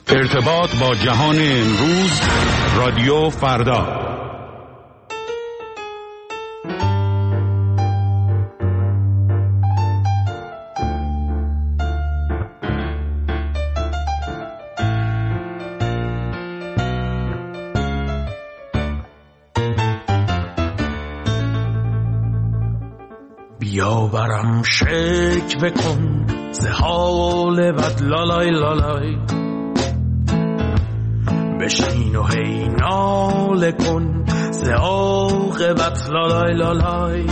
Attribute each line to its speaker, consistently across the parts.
Speaker 1: ارتباط با جهان امروز، رادیو فردا.
Speaker 2: بیا برم شکوه کن ز حال بد لالای لالای، بشین و هی ناله کن ز عاقبت لالای لالای.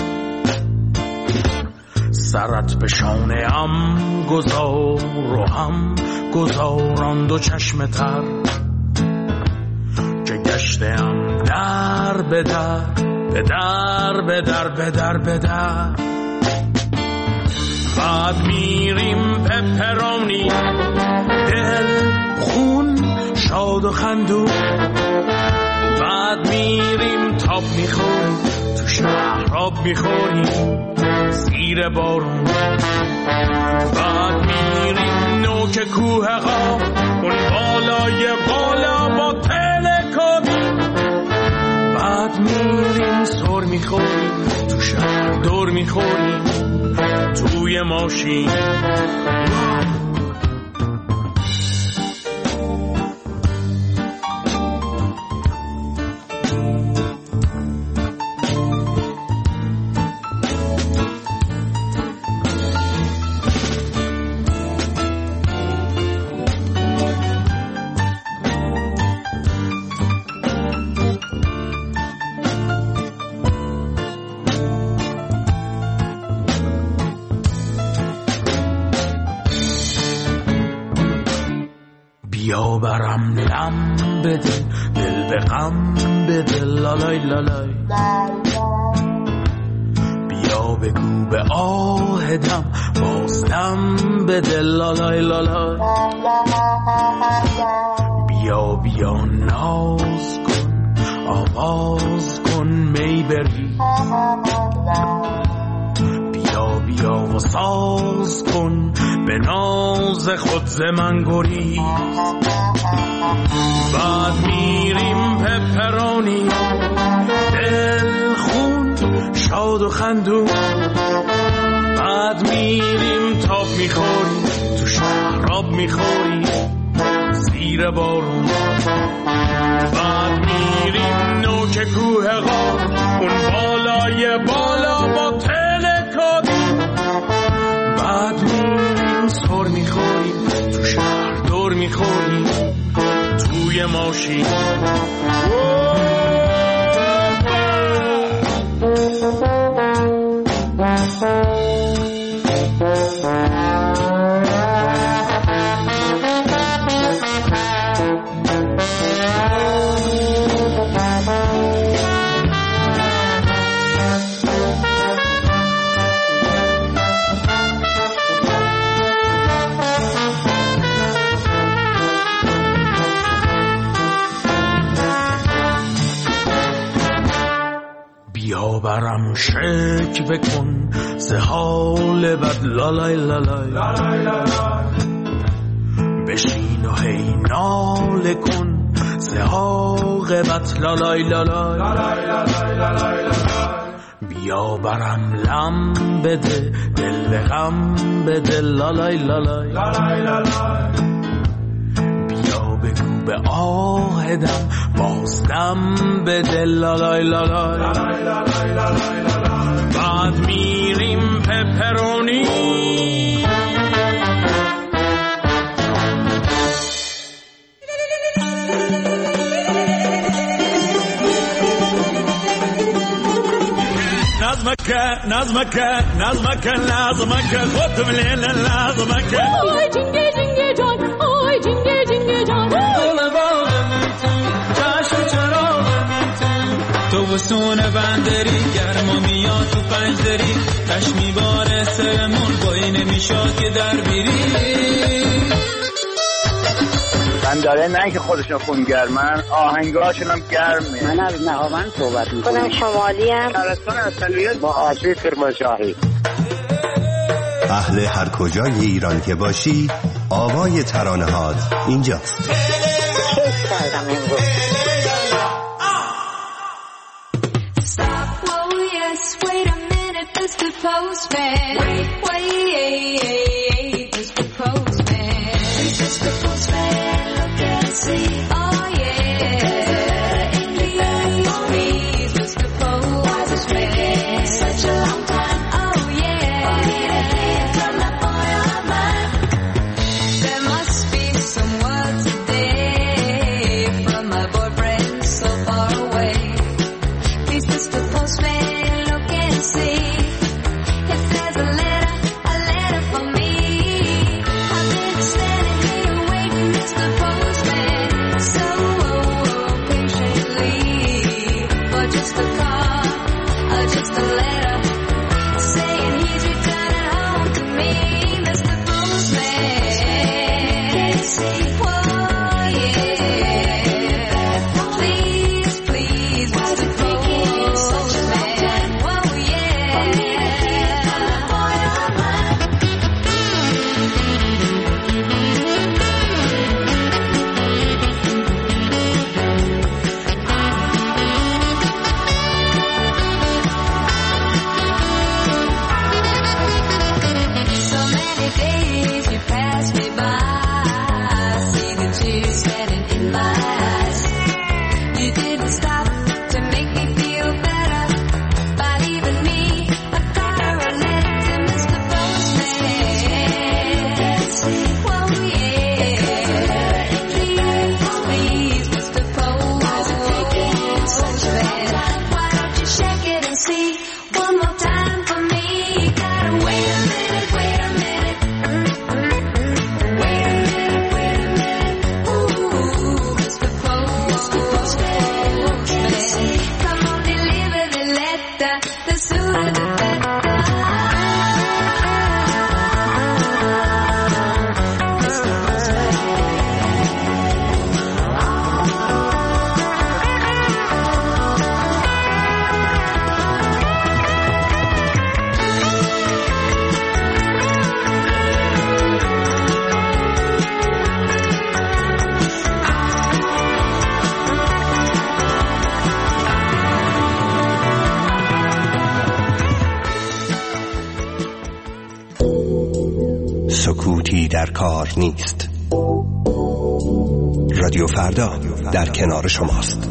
Speaker 2: سرت به شانه ام گذار و هم گذاران دو چشم تر، که گشتم در به در به در به در به در به در. بعد میریم پپرانی دل خون شاد و خندون، بعد میریم تاب میخوریم تو شهر آب میخوریم زیر بارون، بعد میریم نوک کوه قاف اون بالای بالا با تلکابی، بعد میریم سر میخوریم تو شهر دور میخوریم توی ماشین. بیا برم لم بده دل به غم بده لالای لالای، بیا بگو به آهدم بازدم بده لالای لالای. بیا بیا ناز کن آواز کن می بری، بیا بیا و ساز کن به ناز خود ز من گریز. بعد میریم پپرانی دل خون شاد و خندون، بعد میریم تاب میخوریم تو شهر آب میخوریم زیر بارون، بعد میریم نوک کوه قاف اون بالای بالا با تلکابی، بعد میریم سر میخوریم تو شهر دور میخوریم توی ماشین. بیا برم شکوه کن ز حال بد لالای لالای، بشین و هی ناله کن ز عاقبت لالای لالای. بیا برم لم بده دل به غم بده لالای لالای، بیا بگو به آهدم بازدم بده لالای لالای. بعد میریم پپرونی نظمك خد من نظمك
Speaker 3: آی جنگه جنگه جان آی جنگه جنگه جان
Speaker 4: دل باغم چشم چراغم تو وسون بندری گرما میاد تو پنجدری تش میباره سرمون بایی نمیشاد که در بیری
Speaker 5: من داره نه که خودشون خونگرمن آهنگاشون هم گرمه.
Speaker 6: من از نهاوند صحبت میکنم.
Speaker 7: خودم شمالی ام.
Speaker 5: شهرستان اصلیت با آسیب کرمانشاهی.
Speaker 8: اهل هر کجای ایران که باشی
Speaker 7: آوای ترانه‌هات اینجاست.
Speaker 6: کیف کردم امروز.
Speaker 7: سکوتی در کار نیست. رادیو فردا در کنار شماست.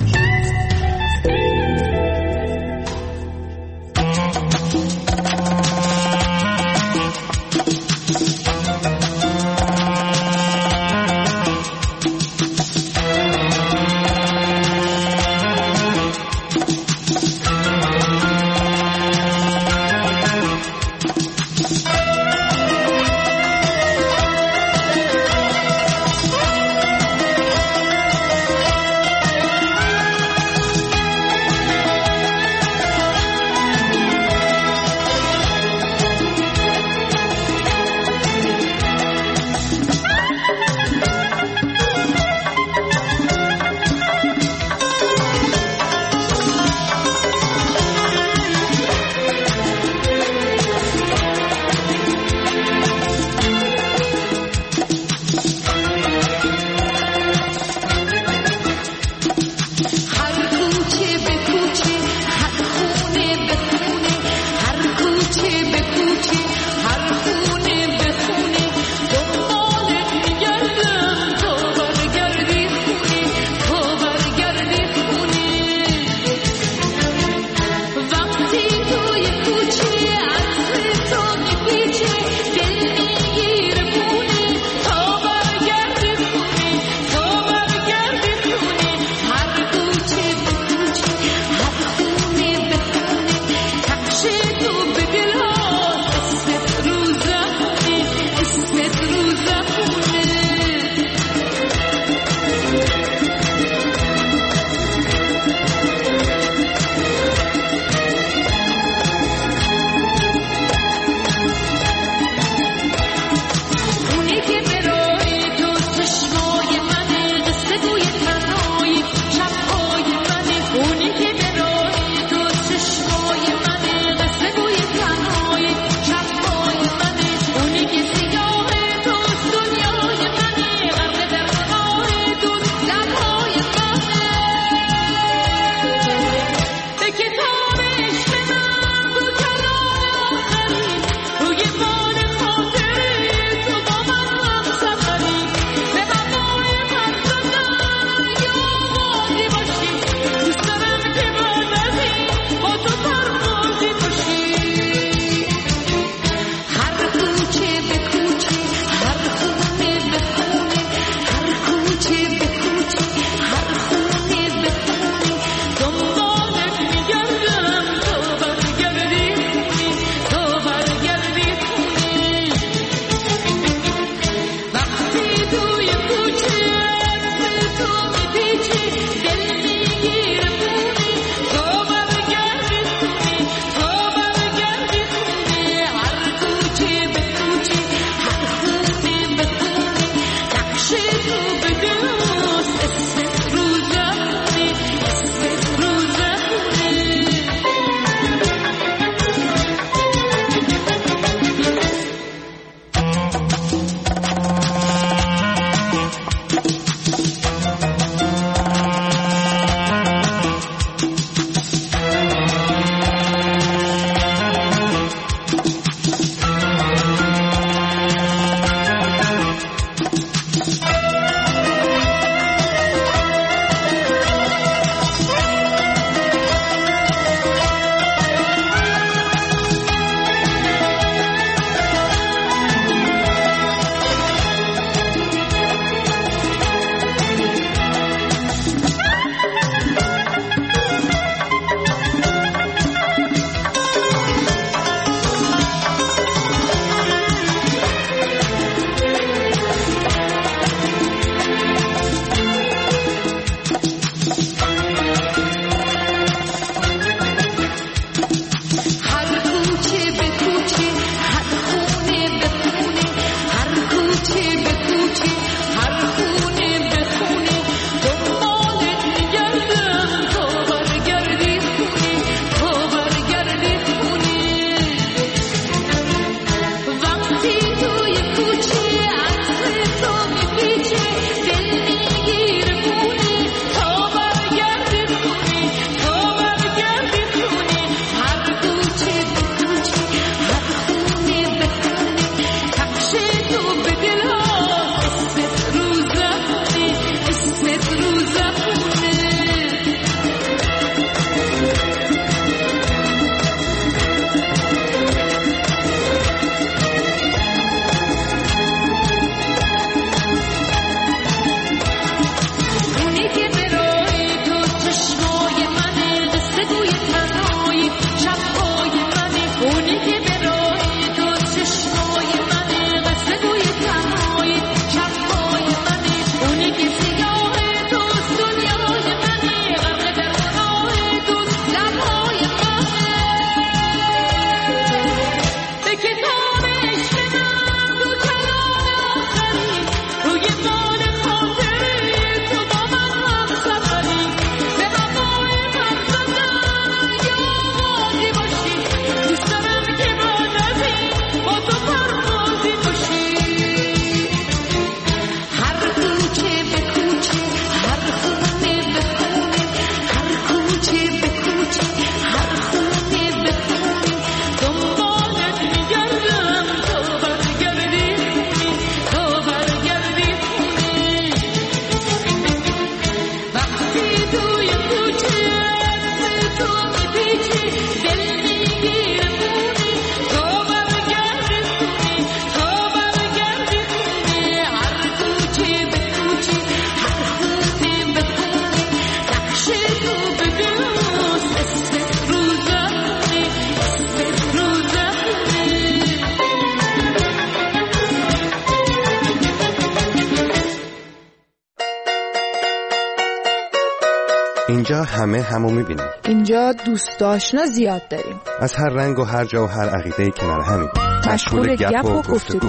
Speaker 7: اینجا همه همو میبینیم.
Speaker 8: اینجا دوست آشنا زیاد داریم.
Speaker 7: از هر رنگ و هر جا و هر عقیده‌ای کنار همیم.
Speaker 8: مشغول گپ و گفتگو.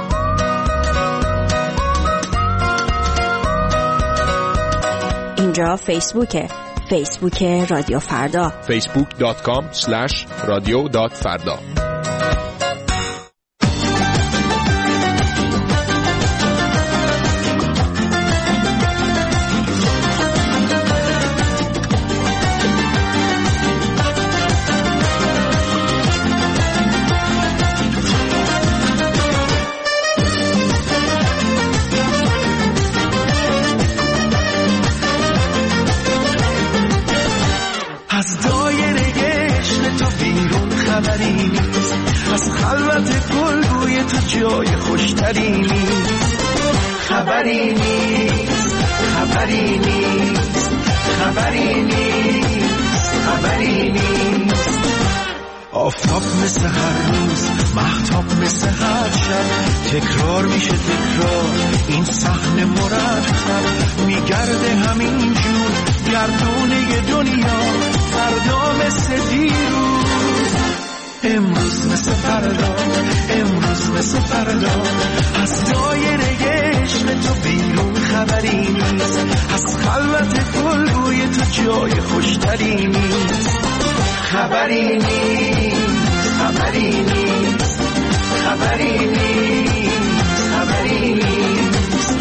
Speaker 9: اینجا فیسبوک رادیو فردا.
Speaker 10: facebook.com/radio.farda.
Speaker 11: از خلوت گلگوی تو جای خوشتری نیست. خبری نیست، خبری نیست، خبری نیست، خبری نیست. آفتاب مثل هر روز، مهتاب مثل هر شب، تکرار میشه تکرار این صحنه مرتب. میگرده همین جور گردونه دنیا، فردا مثل دیروز. امروز مثل فردا، امروز مثل فردا. از دایره عشق تو بیرون خبری نیست، از خلوت گلبوی تو جای خوشتری نیست. خبری نیست، خبری نیست، خبری نیست، خبری نیست.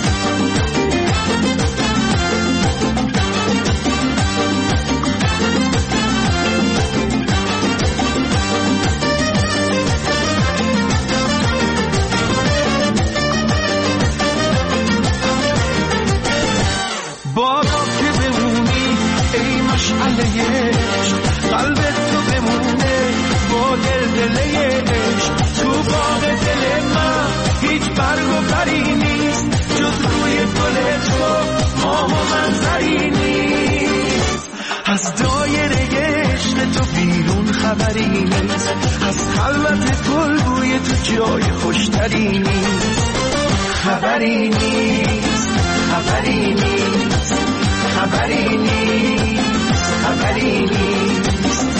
Speaker 11: قلبت تو بمونه با دلدله عشق، تو باغ دل من هیچ برگ و بری نیست، جز روی گل تو ماه و منظری نیست. از دایره عشق تو بیرون خبری نیست، از خلوت گلبوی تو جای خوشتری نیست. خبری نیست، خبری نیست، خبری نیست، خبری نیست.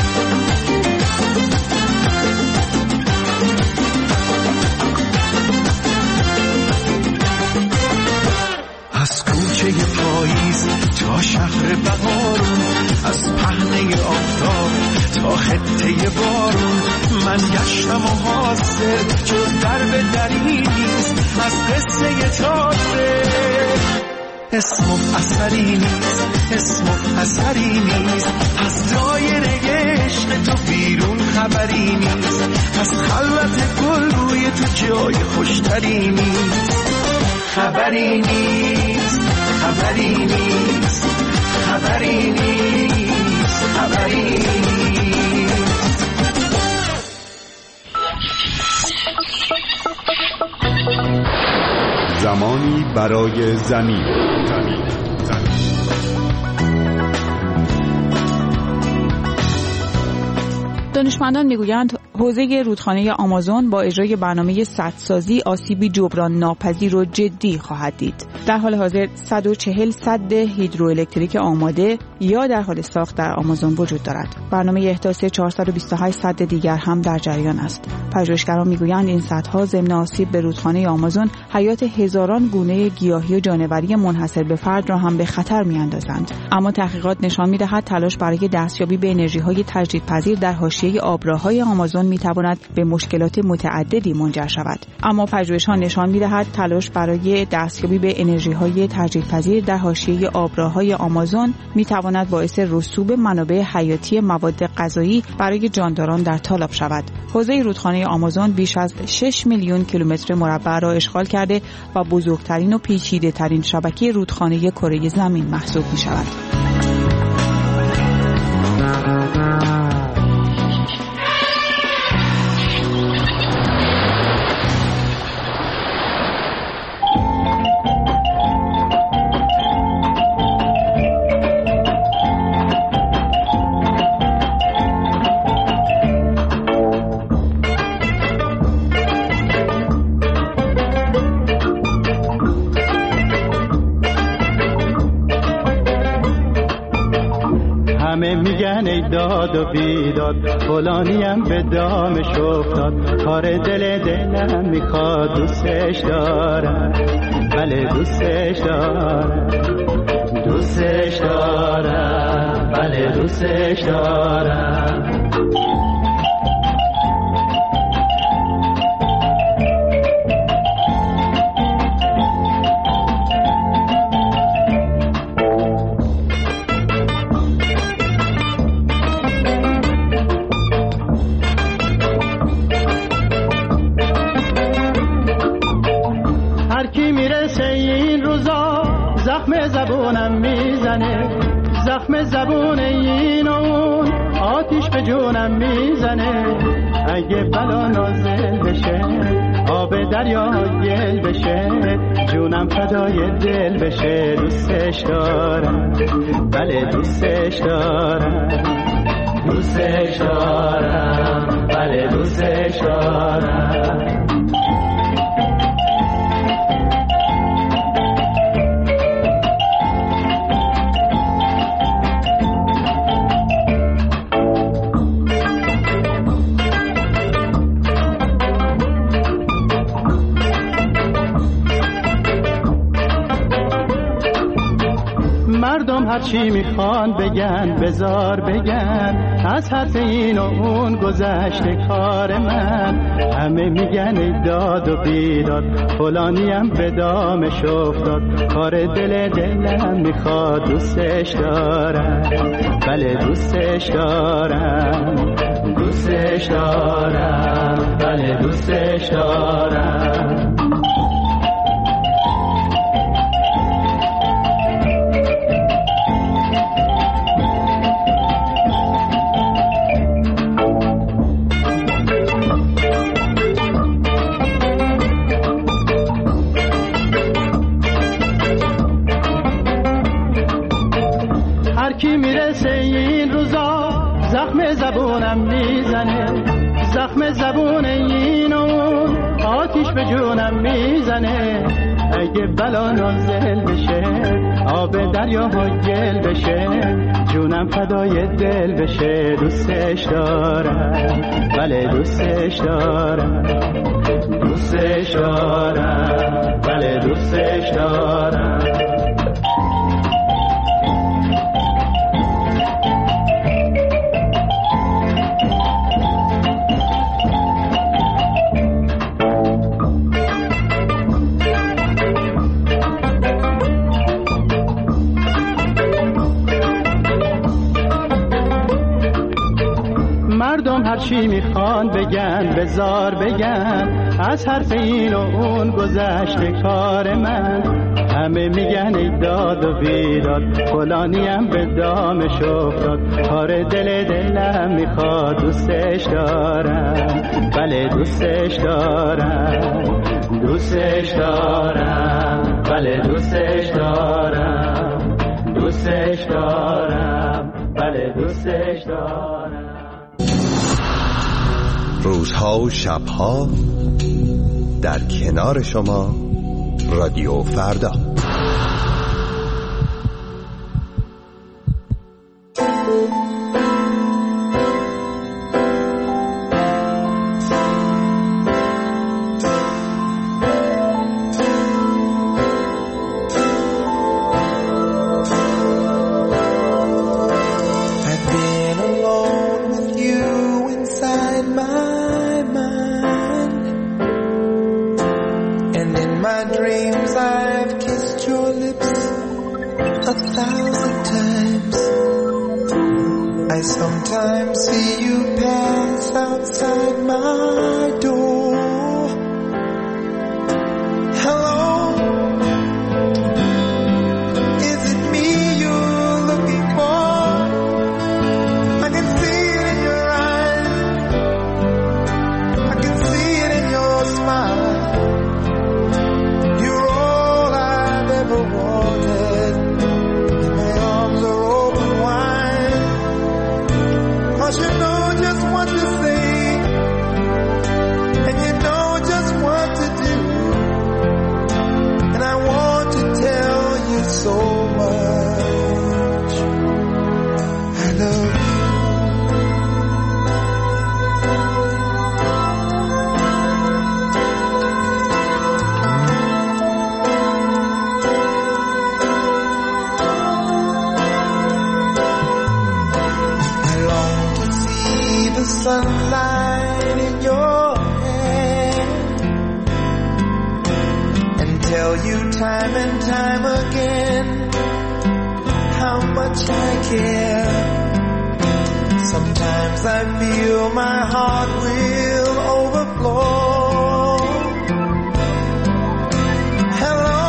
Speaker 11: از کوچه پاییز تا شهر بهارون، از پهنه آفتاب تا خطه بارون، من گشتم و حاصل جز درب دری نیست، از قصه تازه اسم و اثری نیست، اسم و اثری نیست. از دایره عشق تو بیرون خبری نیست، از خلوت گلبوی تو جای خوشتری نیست. خبری نیست، خبری نیست، خبری نیست، خبری نیست.
Speaker 1: زمانی برای زمین.
Speaker 8: دانشمندان میگویند حوزه رودخانه آمازون با اجرای برنامه سدسازی آسیبی جبران ناپذیر و جدی خواهد دید. در حال حاضر 140 سد هیدروالکتریک آماده یا در حال ساخت در آمازون وجود دارد. برنامه احداث 428 سد دیگر هم در جریان است. پژوهشگران میگویند این سدها ضمن آسیب به رودخانه آمازون حیات هزاران گونه گیاهی و جانوری منحصر به فرد را هم به خطر میاندازند. اما تحقیقات نشان میدهد تلاش برای دستیابی به انرژی‌های تجدیدپذیر در حاشیه آبراهای آمازون میتواند به مشکلات متعددی منجر شود. اما پژوهش‌ها نشان میدهد تلاش برای دستیابی به انرژی‌های تجدیدپذیر در حاشیه آبراهای آمازون میتواند باعث رسوب منابع حیاتی مواد غذایی برای جانداران در تالاب شود. حوزه رودخانه آمازون بیش از 6 میلیون کیلومتر مربع را اشغال کرده و بزرگترین و پیچیده‌ترین شبکه رودخانه کره زمین محسوب می‌شود.
Speaker 4: داد و بیداد فلانیم به دامش افتاد، کار دلم میخواد، دوستش دارم، بله دوستش دارم، دوستش دارم، بله دوستش دارم. زخم زبون این و اون آتیش به جونم میزنه، اگه بلا نازل بشه آب دریا گل بشه، جونم فدای دل بشه. دوستش دارم، بله دوستش دارم، دوستش دارم، بله دوستش دارم.
Speaker 10: مردم هر چی میخوان بگن بزار بگن، از حد این و اون گذشته کار من. همه میگن ای داد و بیداد، فلانیم به دامش افتاد، کار دلم میخواد، دوستش دارم، بله دوستش دارم، دوستش دارم، بله دوستش دارم. زبونم میزنه، زخم زبون این و آتیش به جونم میزنه. اگه بلا نازل بشه، آب دریاها گل بشه، جونم فدای دل بشه. دوستش دارم، بله دوستش دارم، دوستش دارم، بله دوستش دارم. هر چی میخوان بگن بزار بگن، از حرف این و اون گذشته کار من. همه میگن ای داد و بیداد، فلانیم به دامش افتاد، کار دلم میخواد، دوستش دارم، بله دوستش دارم، دوستش دارم، بله دوستش دارم، دوستش دارم، بله دوستش دارم.
Speaker 7: روزها و شبها در کنار شما، رادیو فردا.
Speaker 11: Sunlight in your hair, and tell you time and time again how much I care. Sometimes I feel my heart will overflow. Hello,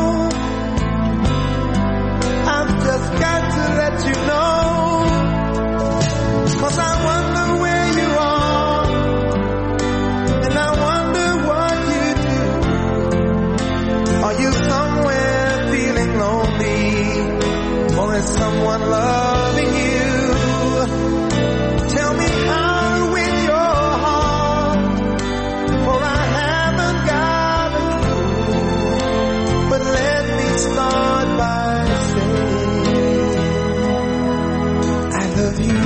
Speaker 11: I've just got to let you know, 'cause I wonder where you are, and I wonder what you do. Are you somewhere feeling lonely, or is someone loving you? Tell me how to win your heart, for I haven't got a clue. But let me start by saying I love you.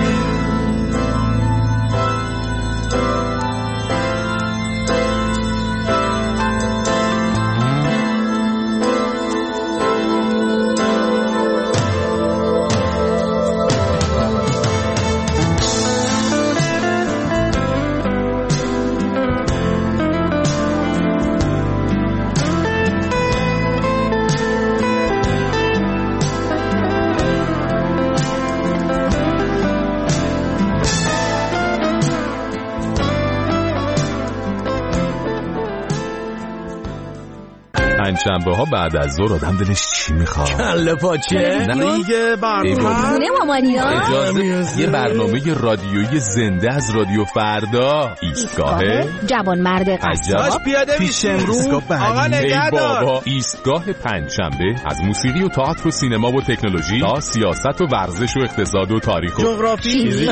Speaker 12: پنجشنبه ها بعد از ظهر آدم دلش چی میخواد؟
Speaker 2: کله پاچه؟
Speaker 12: نه
Speaker 2: دیگه برنامه
Speaker 12: اجازه یه برنامه رادیویی زنده از رادیو فردا. ایستگاه
Speaker 9: جوان مرد قصاب
Speaker 2: پیاده میشه امروز. آقا نگهدار.
Speaker 12: ایستگاه پنجشنبه از موسیقی و تئاتر و سینما و تکنولوژی تا سیاست و ورزش و اقتصاد و تاریخ و
Speaker 2: جغرافی.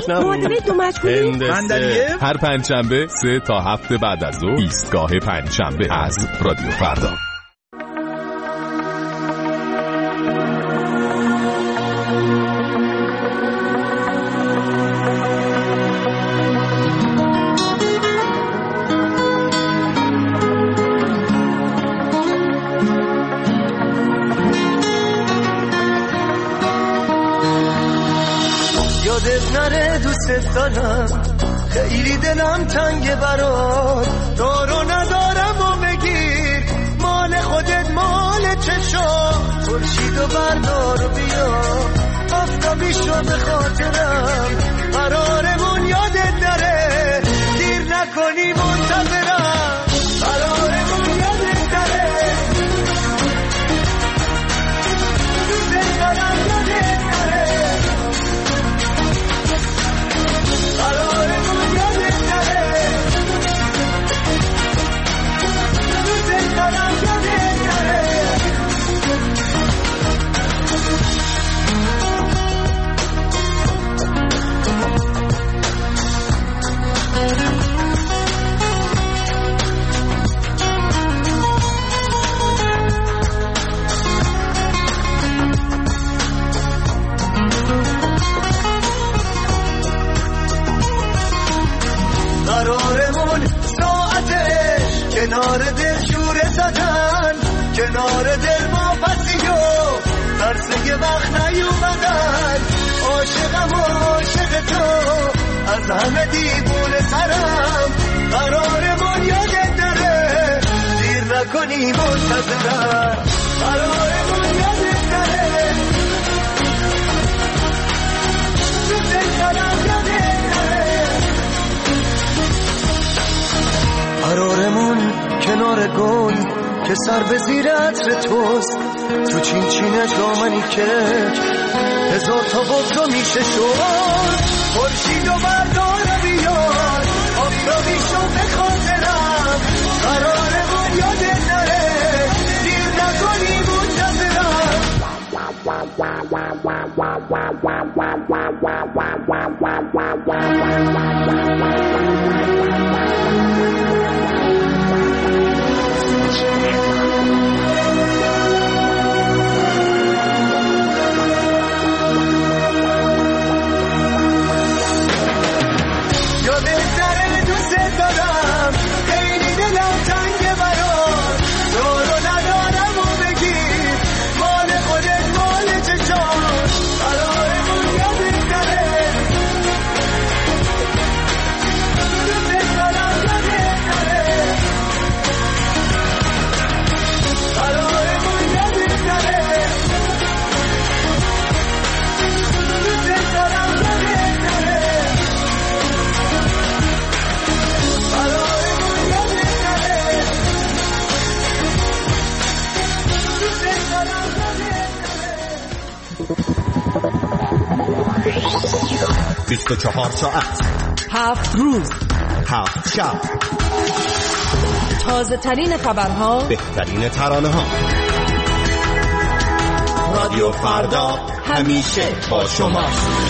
Speaker 12: هر پنجشنبه 3 تا 7 بعد از ظهر. ایستگاه پنجشنبه از رادیو فردا.
Speaker 11: یادت نره دوست دارم، خیلی دلم تنگ برات، دارو ندارم و بگیر مال خودت مال چشام، خورشیدو بردار و بیا آفتابی شو به خاطرم، قرارمون یادت نره دیر نکنی منتظرم، قرارمون یادت نره دوست دارم یادت نره، قرارمون یادت نره دوست دارم یادت نره. قرارمون ساعتش کنار دل شوره زدن، کنار دل ما پسیو ترسه وقت نیومدن، عاشقم و عاشق تو از همه دیوونه ترم، قرارمون یادت نره دیر نکنی منتظرم، قرارمون یادت نره دوست دارم یادت نره، قرارمون کنار گل که سر به زیر عطر توست، تو چین چینش دامنی که هزار تا بغضا میشه شد، خورشیدو بردار بیار آفتابی شو به خاطرم، قرارمون یادت نره دیر نکنی منتظرم. یادت نره دوست دارم، خیلی دلم تنگ برات، دارو ندارم و بگیر مال خودت مال چشام، قرارمون یادت نره دوست دارم یادت نره، قرارمون یادت نره دوست دارم یادت نره.
Speaker 7: بیست و 24 ساعت
Speaker 13: 7 روز
Speaker 7: 7 شب،
Speaker 13: تازه ترین خبرها،
Speaker 7: بهترین ترانه ها. رادیو فردا همیشه با شماست.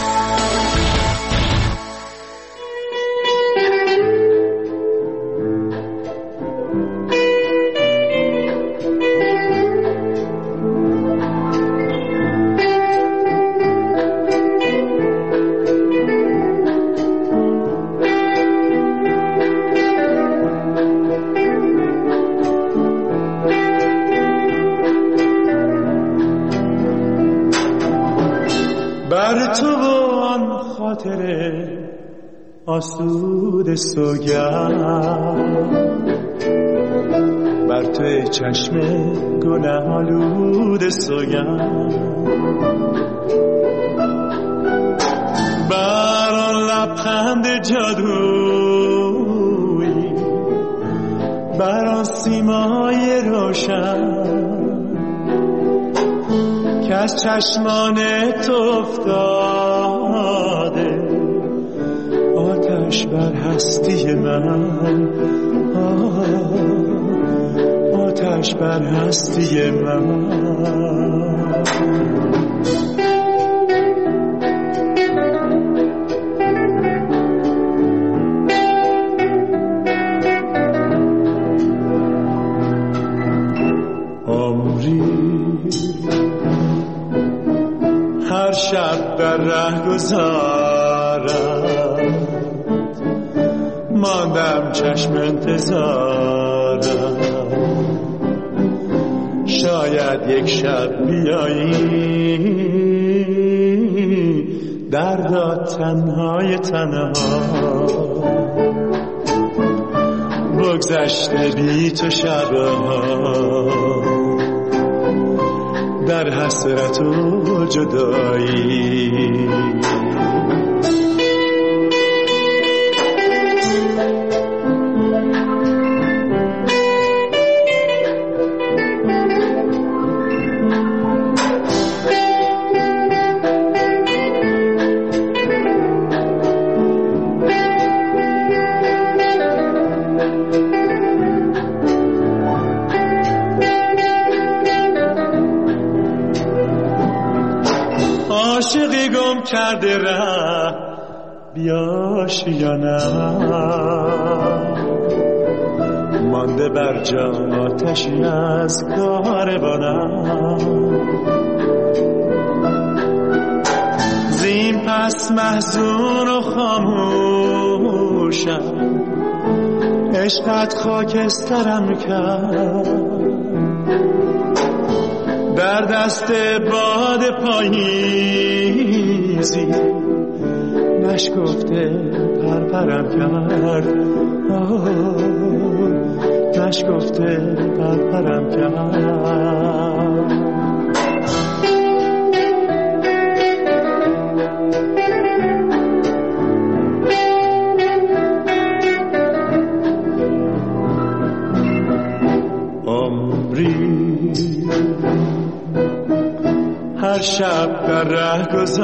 Speaker 10: بر تو آن خاطر آسود سوگند، بر توی چشم گناه آلود سوگند، بر آن لبخند جادویی
Speaker 11: بر آن سیمای روشن که از چشمان تو افتاده، آتش بر هستی من، آتش بر هستی من. هر شب در ره گذارم، ماندم چشم انتظارم، شاید یک شب بیایی دردا تنهای تنها، بگذشته بی تو شبها در حسرت و جدایی. عاشقی گم کرده ره بیاشی یا نه، مانده بر جا آتشی از کاروانم، زین پس محزون و خاموشم، عشقت خاکسترم کرد، در دست باد پاییزی نشکفته پرپرم کرد، نشکفته پرپرم کرد. هر شب در ره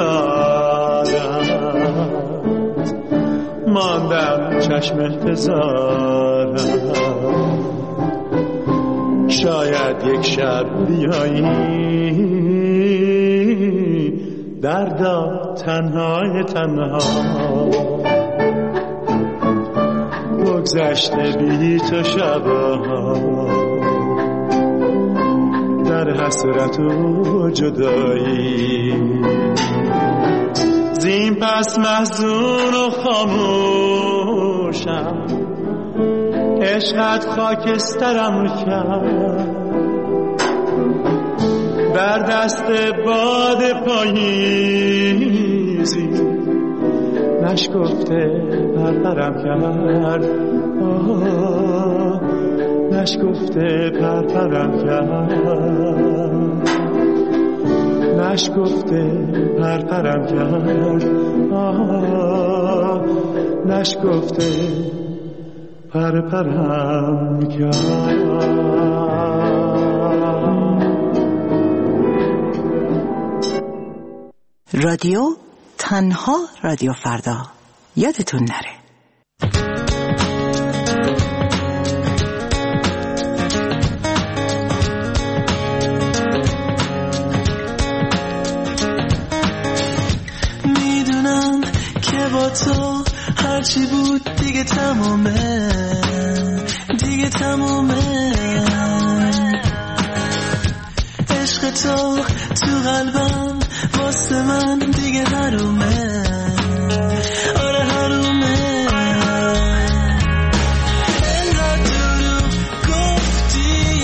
Speaker 11: گذارم، ماندم چشم انتظارم، شاید یک شب بیایی دردا تنهای تنها، بگذشته بی تو شبها در حسرت و جدایی. زین پس محزون و خاموشم، عشقت خاکسترم کرد، در دست باد پاییزی نشکفته پرپرم کرد، نشکفته پرپرم کرد، نشکفته پرپرم کرد، نشکفته پرپرم کرد.
Speaker 14: رادیو تنها رادیو فردا، یادتون نره.
Speaker 11: میدونم که با تو هرچی بود دیگه تمومه، دیگه تمومه. عشق تو قلبم واسه من دیگه حرومه، آره حرومه. انقدر دروغ گفتی،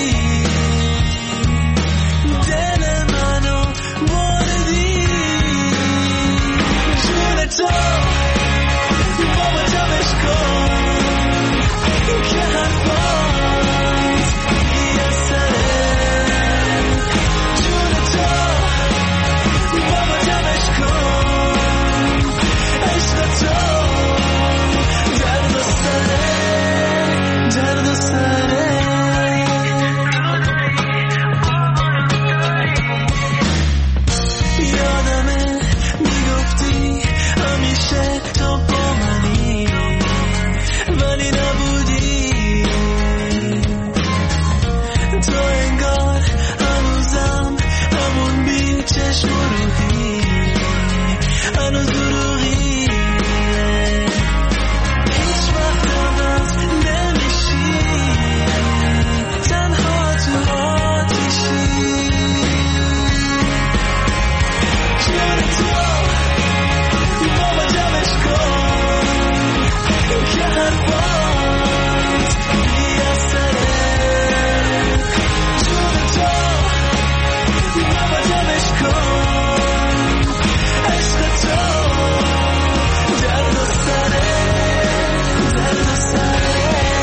Speaker 11: دل منو بردی، جون تو بابا جمعش کن که حرفات یه سره، جون تو بابا جمعش کن، عشق تو چشم روحی هنوز دروغی هیچ وقت عوض نمیشی تنها تو آتیشی جون تو بابا جمعش کن که حرفات بی‌اثره جون تو بابا جمعش کن عشق تو درد و سره درد و سره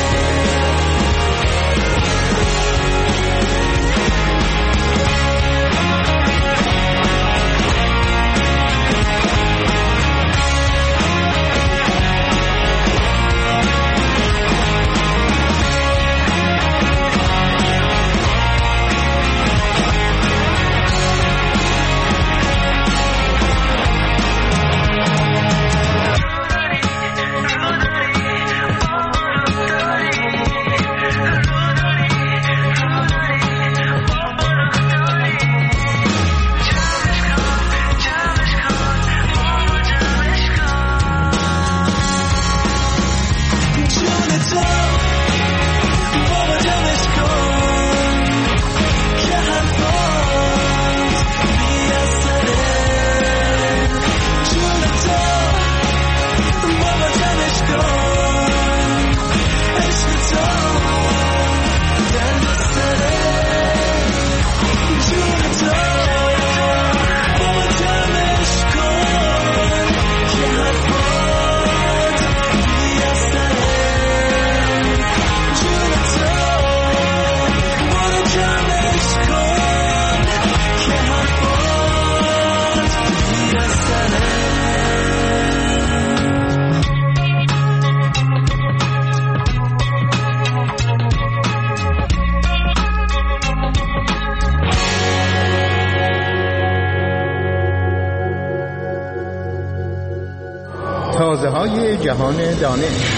Speaker 15: تازه‌های جهان دانش.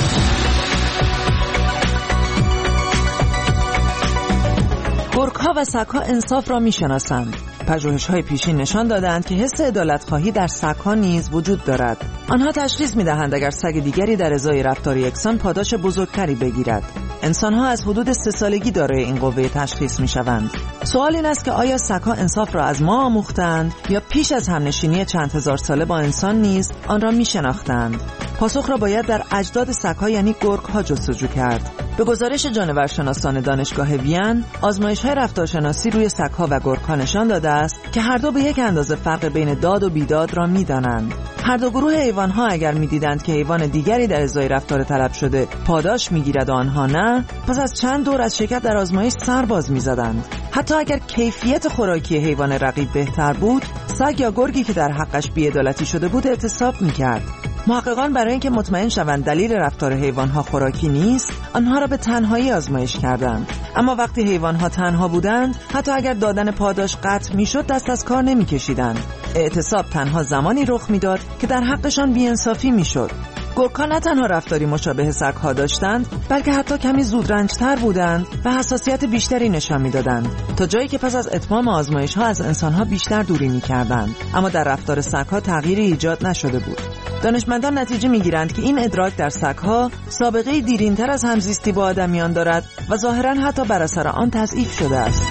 Speaker 16: گرگ‌ها و سگ‌ها انصاف را می‌شناسند. پژوهش‌های پیشین نشان دادند که حس عدالت‌خواهی در سگ‌ها نیز وجود دارد. آنها تشخیص می‌دهند اگر سگ دیگری در ازای رفتار یکسان پاداش بزرگتری بگیرد. انسان‌ها از حدود 3 سالگی دارای این قوه تشخیص می‌شوند. سوال این است که آیا سگ‌ها انصاف را از ما آموختند یا پیش از همنشینی چند هزار ساله با انسان نیز آن را می‌شناختند؟ پاسخ را باید در اجداد سگ‌ها یعنی گرگ‌ها جستجو کرد. به گزارش جانورشناسان دانشگاه وین، آزمایش‌های رفتارشناسی روی سگ‌ها و گرگ‌ها نشان داده است که هر دو به یک اندازه فرق بین داد و بیداد را می‌دانند. هر دو گروه حیوان‌ها اگر می‌دیدند که حیوان دیگری در ازای رفتار طلب شده پاداش می‌گیرد و آنها نه، پس از چند دور از شرکت در آزمایش سرباز می‌زدند. حتی اگر کیفیت خوراکی حیوان رقیب بهتر بود، سگ یا گرگی که در حقش بی‌عدالتی شده بود اعتصاب می‌کرد. محققان برای اینکه مطمئن شوند دلیل رفتار حیوان‌ها خوراکی نیست، آنها را به تنهایی آزمایش کردند. اما وقتی حیوان‌ها تنها بودند، حتی اگر دادن پاداش قطع می‌شد، دست از کار نمی‌کشیدند. اعتصاب تنها زمانی رخ می‌داد که در حقشان بی‌انصافی می‌شد. گرگ‌ها نه تنها رفتاری مشابه سگ‌ها داشتند، بلکه حتی کمی زودرنج‌تر بودند و حساسیت بیشتری نشان می‌دادند، تا جایی که پس از اتمام آزمایش‌ها از انسان‌ها بیشتر دوری می‌کردند. اما در رفتار سگ‌ها تغییری ایجاد نشده بود. دانشمندان نتیجه می‌گیرند که این ادراک در سگ‌ها سابقه دیرین‌تر از همزیستی با آدمیان دارد و ظاهراً حتی بر اثر آن تضعیف شده است.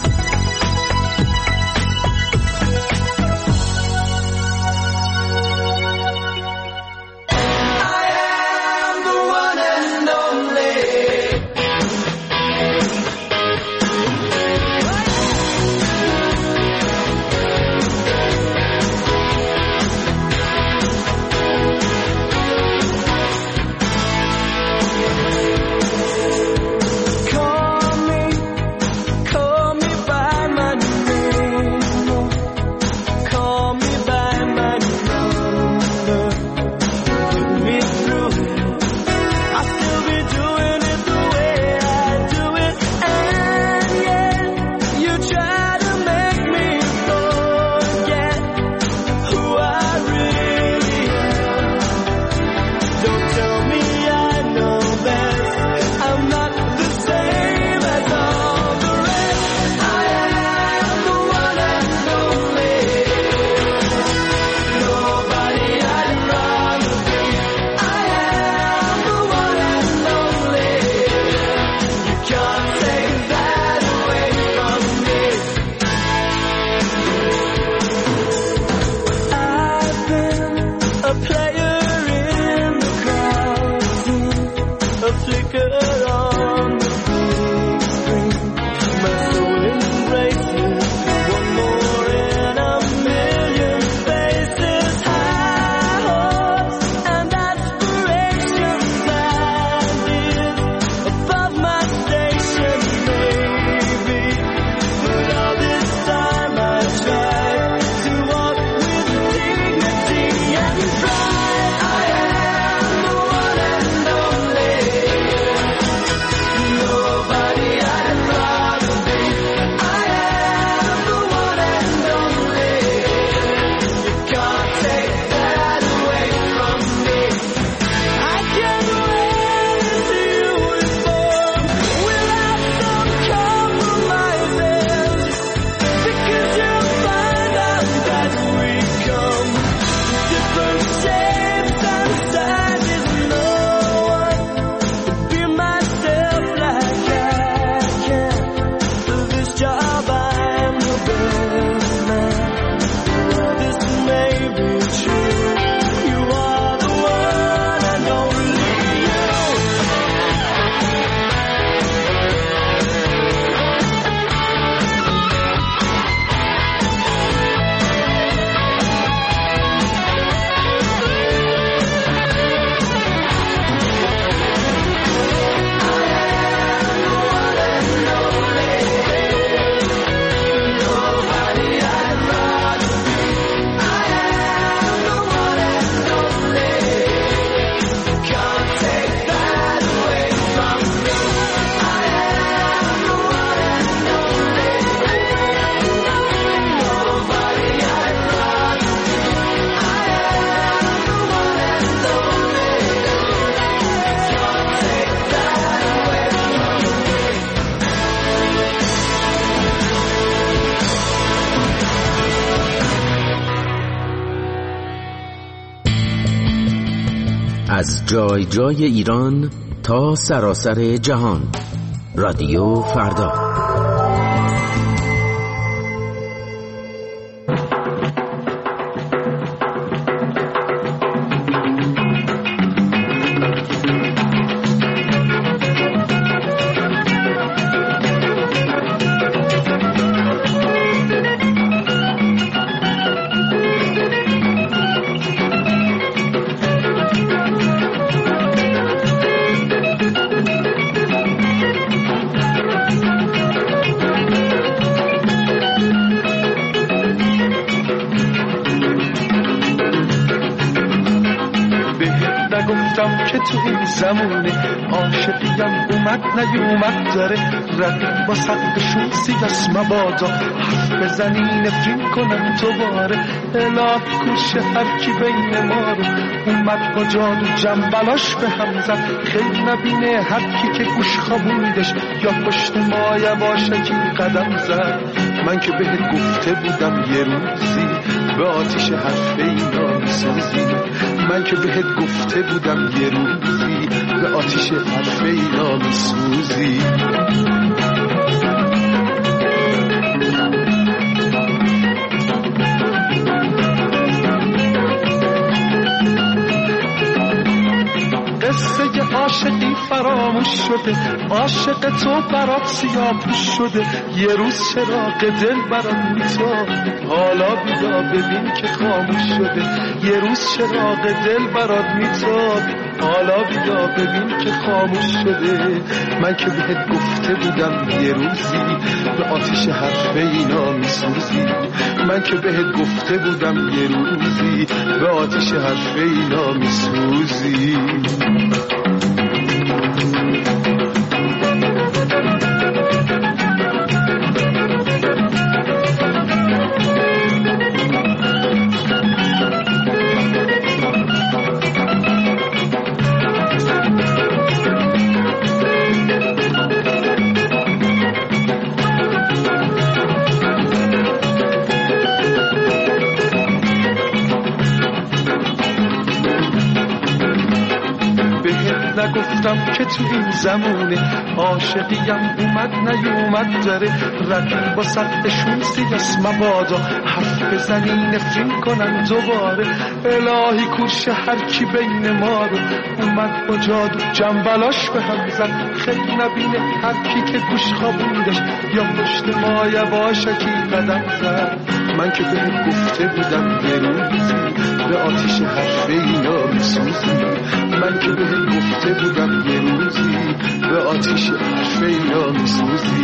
Speaker 11: Call me
Speaker 17: از جای جای ایران تا سراسر جهان. رادیو فردا.
Speaker 11: که تو این زمونه عاشقیم اومد نیومد داره رقیب با سقفشون سیاس مبادا حرف بزنی نفرین کنم دوباره الهی کوشه هر کی بین ما رو اومد با جادو جنبلاش به هم زد خیلی نبینه هر کی که گوش خوابوندش یا پشت ما یواشکی قدم زد من که بهت گفته بودم یه روزی به آتیش حرف اینا میسوزی من که بهت گفته بودم یه روزی به آتیش حرف اینا میسوزی قصه عاشقی فراموش شده عاشق تو برات سیاه‌پوش شده یه روز چراغ دل برات میتاب حالا بیا ببین که خاموش شده یه روز چراغ دل برات میتاب حالا بیا ببین که خاموش شده من که بهت گفته بودم یه روزی به آتیش حرف اینا میسوزی من که بهت گفته بودم یه روزی به آتیش حرف اینا میسوزی نگفتم که تو این زمونه عاشقیم اومد نیومد داره رقیب با سقفشون سیاس مبادا حرف بزنی نفرین کنن دوباره الهی کوشه هر کی بین ما رو اومد با جادو جنبلاش به هم زد خیلی نبینه هر کی که گوش خوابوندش یا پشت ما یواشکی قدم زد من که بهت گفته بودم یه روزی به آتیش حرف اینا میسوزی من که بهت گفته بودم یه روزی به آتیش حرف اینا میسوزی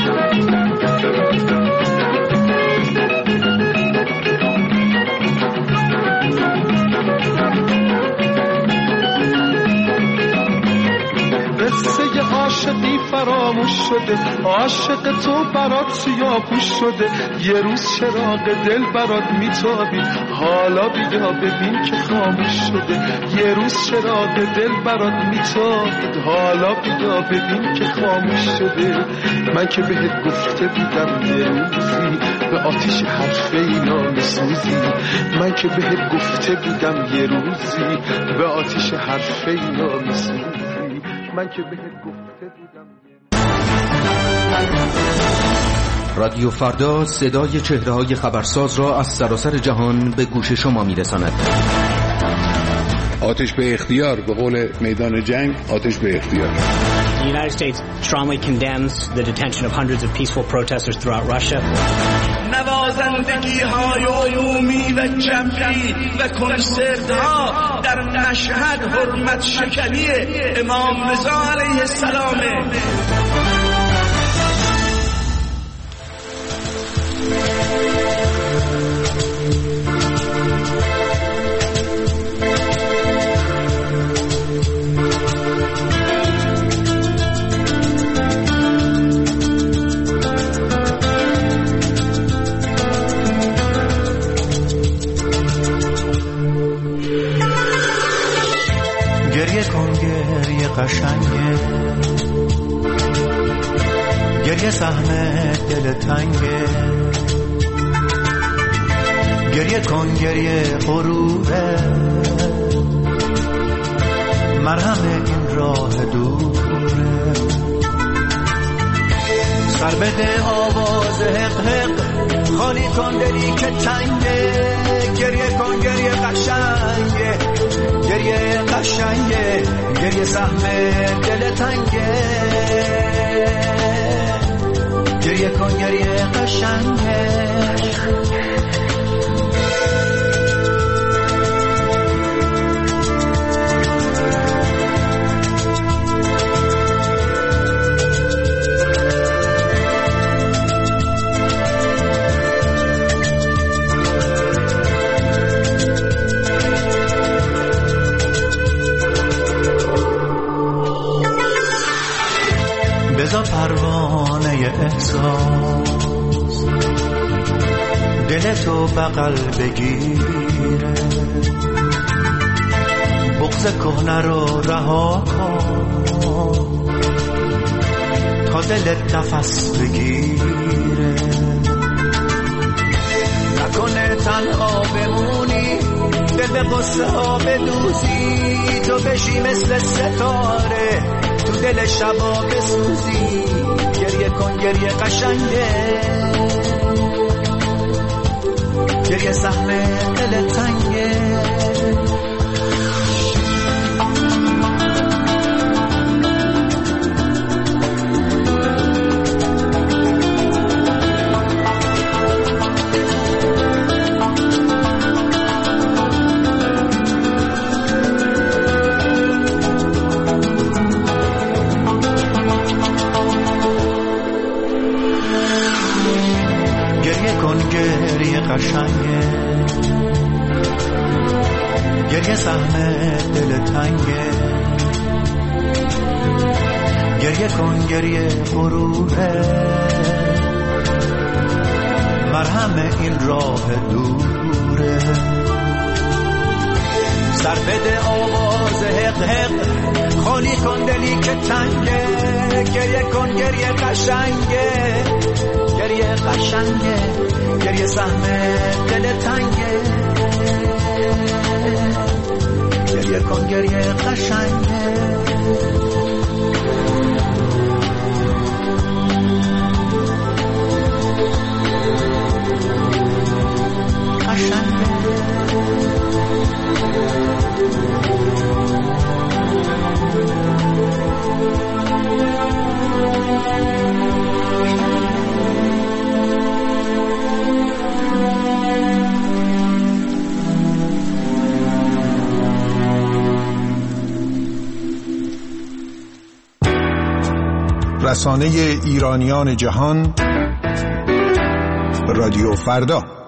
Speaker 11: قصه عاشقی فراموش شده عاشق تو برات سیاه‌پوش شده یه روز چراغ دل برات میتابی حالا بیا ببین که خاموش شده یه روز چراغ دل برات میتابید حالا بیا ببین که خاموش شده من که بهت گفته بودم یه روزی به آتیش حرف اینا میسوزی من که بهت گفته بودم یه روزی به آتیش حرف اینا میسوزی من که بهت گفته بودم.
Speaker 17: رادیو فردا صدای چهره‌های خبرساز را از سراسر جهان به گوش شما میرساند.
Speaker 18: آتش به اختیار، به قول میدان جنگ آتش به اختیار.
Speaker 19: The United States strongly condemns the detention of hundreds of peaceful protesters throughout Russia.
Speaker 11: نوازندگی های عمومی و جمعی و کنسرت‌ها در مشهد حرمت شکنی امام رضا علیه السلام.
Speaker 10: قشنگه گریه سهم دل تنگه گریه کن گریه غروبه
Speaker 11: مرهم این راه دوره. سر بده آواز حق حق، خالی کن دلی که تنگه، گریه کن گریه قشنگه، گریه قشنگه، گریه سهم دل تنگه، گریه کن گریه قشنگه. بذار پروانه احساس دلتو بغل بگیره، بغض کهنه رو رها کن تا دلت نفس بگیره. نکنه تنها بمونی، دل به قصه ها بدوزی، تو بشی مثل ستاره تو دل شبا بسوزی. گریه کن گریه قشنگه، گریه سهم دل تنگه. قشنگه گریه سهم دل تنگه، گریه کن گریه غروره، مرهم این راه دوره. سر بده آواز حق حق، خالی کن دلی که تنگه، گریه کن گریه قشنگه، گریه قشنگه، گریه سهم دل تنگه، گریه کن گریه قشنگه.
Speaker 20: رسانه ایرانیان جهان رادیو فردا.